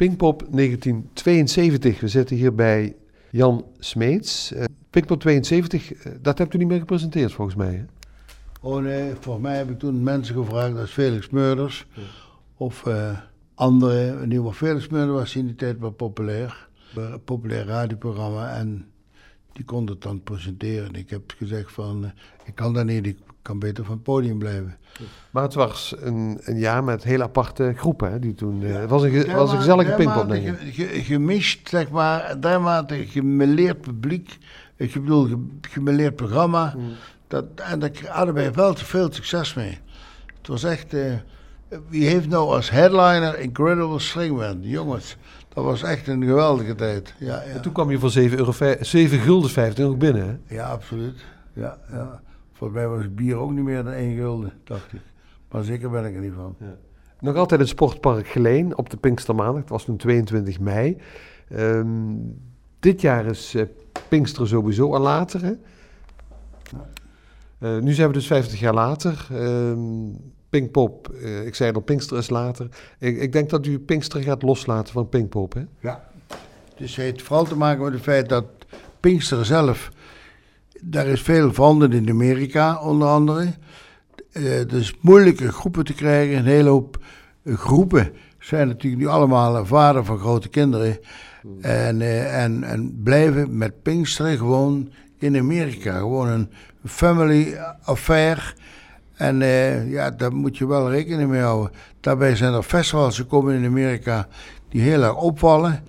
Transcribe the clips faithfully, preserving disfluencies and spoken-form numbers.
Pinkpop negentien tweeënzeventig. We zitten hier bij Jan Smeets. Uh, Pinkpop tweeënzeventig, uh, dat hebt u niet meer gepresenteerd volgens mij, hè? Oh nee, volgens mij heb ik toen mensen gevraagd als Felix Meurders ja. of uh, andere. In ieder geval Felix Meurders was in die tijd wel populair. Een populair radioprogramma en die kon het dan presenteren. Ik heb gezegd van, uh, ik kan dat niet, ik kan beter van het podium blijven. Maar het was een, een jaar met heel aparte groepen, hè, die toen... Uh, het was een, ge, was een gezellige Pinkpop, denk ik. Ge, ge, gemischt, zeg maar, dermate gemêleerd publiek, ik bedoel, ge, gemêleerd programma, hmm. dat, en daar hadden wij wel te veel succes mee. Het was echt, uh, wie heeft nou als headliner Incredible Stringman, jongens, dat was echt een geweldige tijd. Ja, ja. En toen kwam je voor zeven gulden vijftig nog binnen, hè? Ja, absoluut, ja, ja. Volgens mij was het bier ook niet meer dan één gulden, dacht ik. Maar zeker ben ik er niet van. Ja. Nog altijd het Sportpark Geleen op de Pinkstermaandag. Het was toen tweeëntwintig mei. Um, dit jaar is uh, Pinkster sowieso al later, hè? Ja. Uh, nu zijn we dus vijftig jaar later. Um, Pinkpop, uh, ik zei al, Pinkster is later. Ik, ik denk dat u Pinkster gaat loslaten van Pinkpop, hè? Ja. Dus het heeft vooral te maken met het feit dat Pinkster zelf... Daar is veel veranderd in Amerika, onder andere. Uh, het is moeilijke groepen te krijgen. Een hele hoop uh, groepen zijn natuurlijk nu allemaal vader van grote kinderen. Mm. En, uh, en, en blijven met Pinksteren gewoon in Amerika. Gewoon een family affair. En uh, ja, daar moet je wel rekening mee houden. Daarbij zijn er festivals gekomen in Amerika die heel erg opvallen.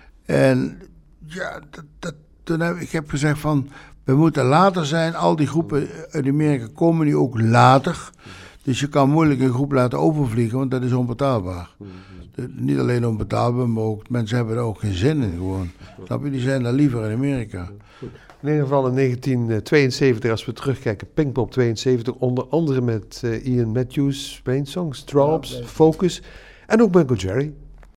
En ja, dat, dat, toen heb ik heb gezegd van... We moeten later zijn, al die groepen uit Amerika komen nu ook later. Dus je kan moeilijk een groep laten overvliegen, want dat is onbetaalbaar. De, niet alleen onbetaalbaar, maar ook mensen hebben er ook geen zin in gewoon. Snap je? Die zijn daar liever in Amerika. In ieder geval in negentien tweeënzeventig, als we terugkijken, Pinkpop tweeënzeventig, onder andere met uh, Ian Matthews, Main Songs, Drops, ja, Focus en ook Michael Jerry.